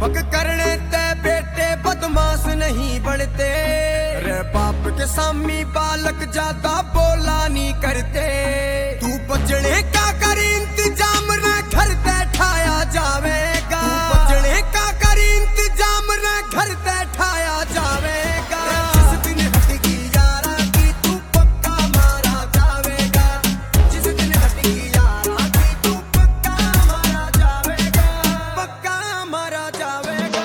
पक करने ते बेटे बदमाश नहीं बढ़ते, रे बाप के सामी बालक ज्यादा बोला नहीं करते। तू बचने का कर इंतजाम न घर ते ठाया जावेगा, तू बचने का कर इंतजाम न घर ते ठाया जावेगा। जिस दिन हटेगी यारा की तू पक्का मारा जावेगा, जिस दिन हटेगी यारा की तू पक्का मारा जावेगा, पक्का मारा जावेगा।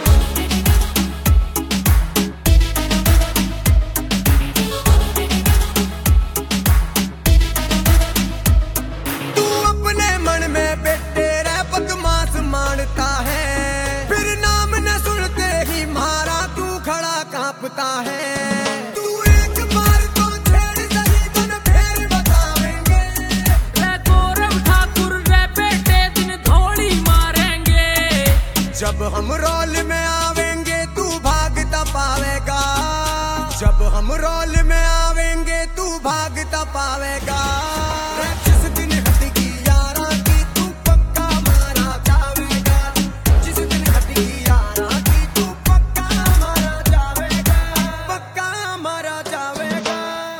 तू अपने मन में बेटे रे बदमाश मानता है, फिर नाम न सुनते ही मारा तू खड़ा कांपता है। तू एक बार तो छेड़ सही बन फिर बतावेंगे, रे गौरव ठाकुर रे बेटे दिन थोड़ी मारेंगे। जब हम रोल में आवेंगे तू भागता पावेगा, जब हम रोल में आवेंगे तू भागता पावेगा। जिस दिन हटेगी यारा की तू पक्का मारा जावेगा, जिस दिन हटेगी यारा की तू पक्का मारा जावेगा, पक्का मारा जावेगा।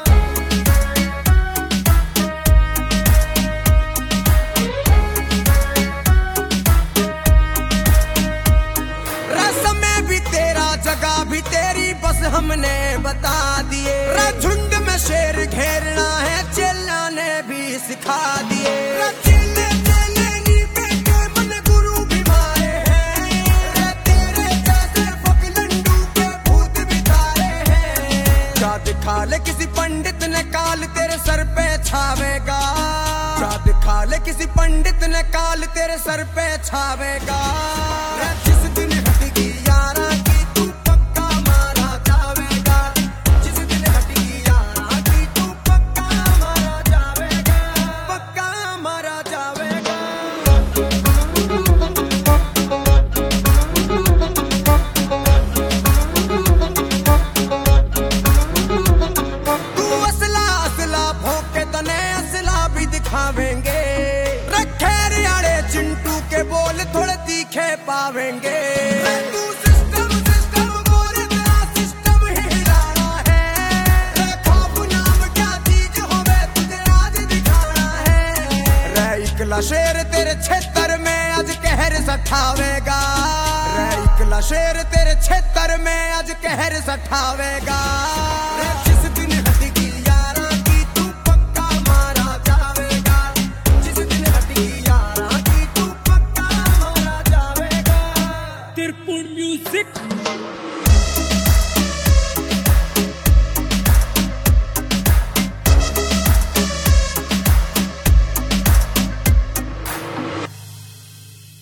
रस्म में भी तेरा जगह भी तेरी बस हमने बता दिए, झुंड में शेर घेरना है चेला ने भी सिखा दिए। चेले चेले नी बेटे मन गुरु भी मारे हैं, तेरे जैसे फकलंडू के भूत भी तारे हैं। जा दिखा ले किसी पंडित ने काल तेरे सर पे छावेगा, जा दिखा ले किसी पंडित ने काल तेरे सर पे छावेगा। जिस दिन हटेगी यारा की तू पक्का मारा जावेगा, जिस दिन हटेगी यारा की तू पक्का मारा जावेगा, पक्का मारा जावेगा। तू असला असला भोंके तने असला भी दिखावेंगे, रखे रियाड़े चिंटू के बोल थोड़े तीखे पावेंगे। तू सिस्टम सिस्टम बोले तेरा सिस्टम ही हिलाना है, खौफ नाम क्या चीज होवे तुझे आज दिखाना है। रे इकला शेर तेरे क्षेत्र में आज कहर सठावेगा, रे इकला शेर तेरे क्षेत्र में आज कहर सठावेगा। जिस दिन हटेगी यारा की तू पक्का मारा जावेगा, जिस दिन हटेगी यारा की तू पक्का मारा जावेगा। त्रिपुर म्यूजिक